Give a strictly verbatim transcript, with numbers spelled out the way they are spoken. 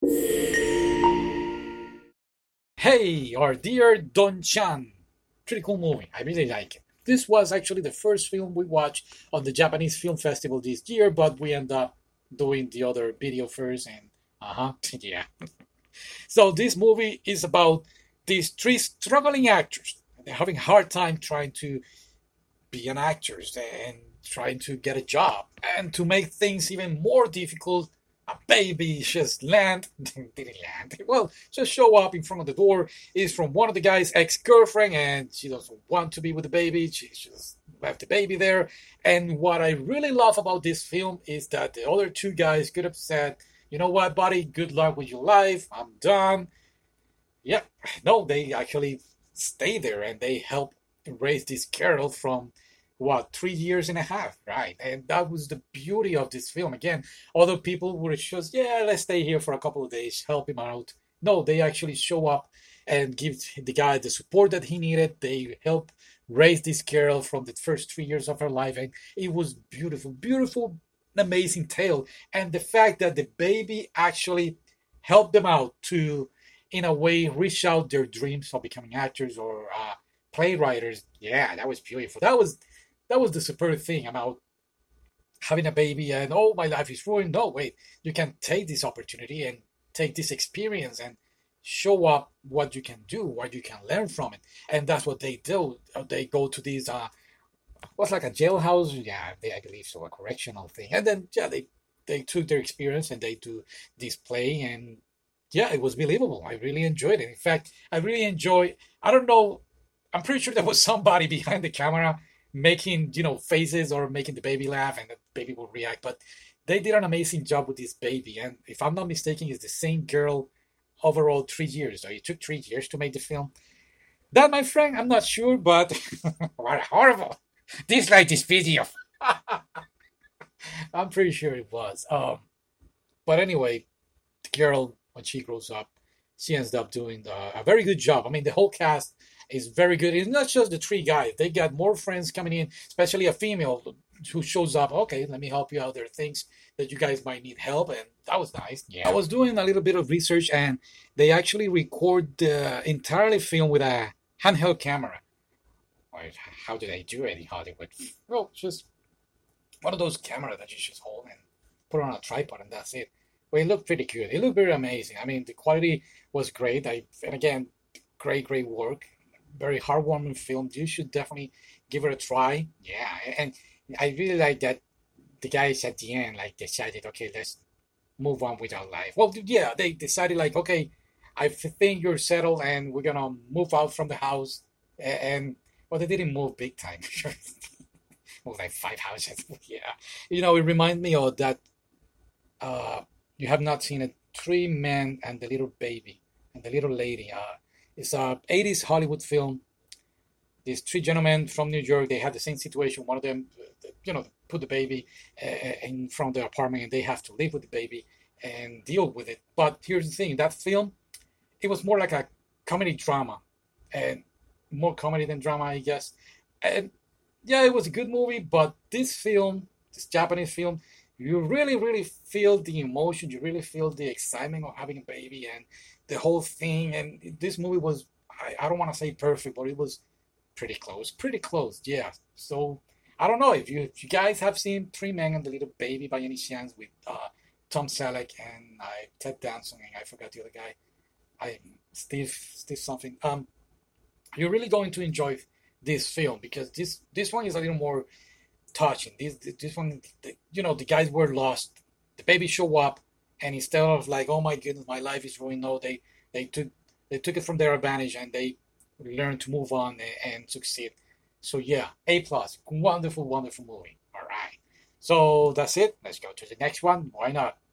Hey, our dear Don-chan. Pretty cool movie. I really like it. This was actually the first film we watched on the Japanese Film Festival this year, but we end up doing the other video first, and uh huh, yeah. So this movie is about these three struggling actors. They're having a hard time trying to be an actor and trying to get a job. And to make things even more difficult, a baby just land, didn't land, well, just show up in front of the door. Is from one of the guy's ex-girlfriend, and she doesn't want to be with the baby. She just left the baby there. And what I really love about this film is that the other two guys could have said, you know what, buddy, good luck with your life. I'm done. Yeah, no, they actually stay there and they help raise this girl from what three years and a half, right? And that was the beauty of this film. Again, other people would just, yeah, let's stay here for a couple of days, help him out. No, they actually show up and give the guy the support that he needed. They help raise this girl from the first three years of her life, and it was beautiful, beautiful, amazing tale. And the fact that the baby actually helped them out to, in a way, reach out their dreams of becoming actors or uh, playwriters. Yeah, that was beautiful. That was that was the superb thing about having a baby and oh, my life is ruined. No, wait, you can take this opportunity and take this experience and show up what you can do, what you can learn from it. And that's what they do. They go to these uh what's like a jailhouse, yeah, they, I believe so, a correctional thing. And then yeah, they they took their experience and they do this play, and yeah, it was believable. I really enjoyed it. In fact, I really enjoy. I don't know. I'm pretty sure there was somebody behind the camera making, you know, faces or making the baby laugh, and the baby will react. But they did an amazing job with this baby. And if I'm not mistaken, it's the same girl overall three years. So it took three years to make the film. That, my friend, I'm not sure, but what horrible. Dislike this video. I'm pretty sure it was. Um, but anyway, the girl, when she grows up, she ends up doing the, a very good job. I mean, the whole cast is very good. It's not just the three guys. They got more friends coming in, especially a female who shows up. Okay, let me help you out. There are things that you guys might need help, and that was nice. Yeah. I was doing a little bit of research, and they actually record the entirely film with a handheld camera. How do they do it in Hollywood? Well, just one of those cameras that you just hold and put on a tripod, and that's it. Well, it looked pretty good. It looked very amazing. I mean, the quality was great. I and again, great, great work. Very heartwarming film. You should definitely give it a try. Yeah, and I really like that the guys at the end like decided, okay, let's move on with our life. Well, yeah, they decided like, okay, I think you're settled, and we're gonna move out from the house. And well, they didn't move big time. Move like five houses. Yeah, you know, it reminds me of that. Uh, you have not seen it. Three Men and the Little Baby and the Little Lady. Uh, it's a eighties Hollywood film. These three gentlemen from New York, they had the same situation. One of them, you know, put the baby uh, in front of their apartment, and they have to live with the baby and deal with it. But here's the thing: that film, it was more like a comedy drama, and more comedy than drama, I guess. And yeah, it was a good movie, but this film, this Japanese film, you really, really feel the emotion. You really feel the excitement of having a baby and the whole thing. And this movie was, I, I don't want to say perfect, but it was pretty close. Pretty close, yeah. So I don't know if you if you guys have seen Three Men and the Little Baby by any chance with uh, Tom Selleck and uh, Ted Danson, and I forgot the other guy. I Steve Steve something. Um, you're really going to enjoy this film because this this one is a little more touching. This this one, you know, the guys were lost. The baby show up, and instead of like, oh my goodness, my life is ruined, no, they they took they took it from their advantage and they learned to move on and, and succeed. So yeah, A plus, wonderful, wonderful movie. All right, so that's it. Let's go to the next one. Why not?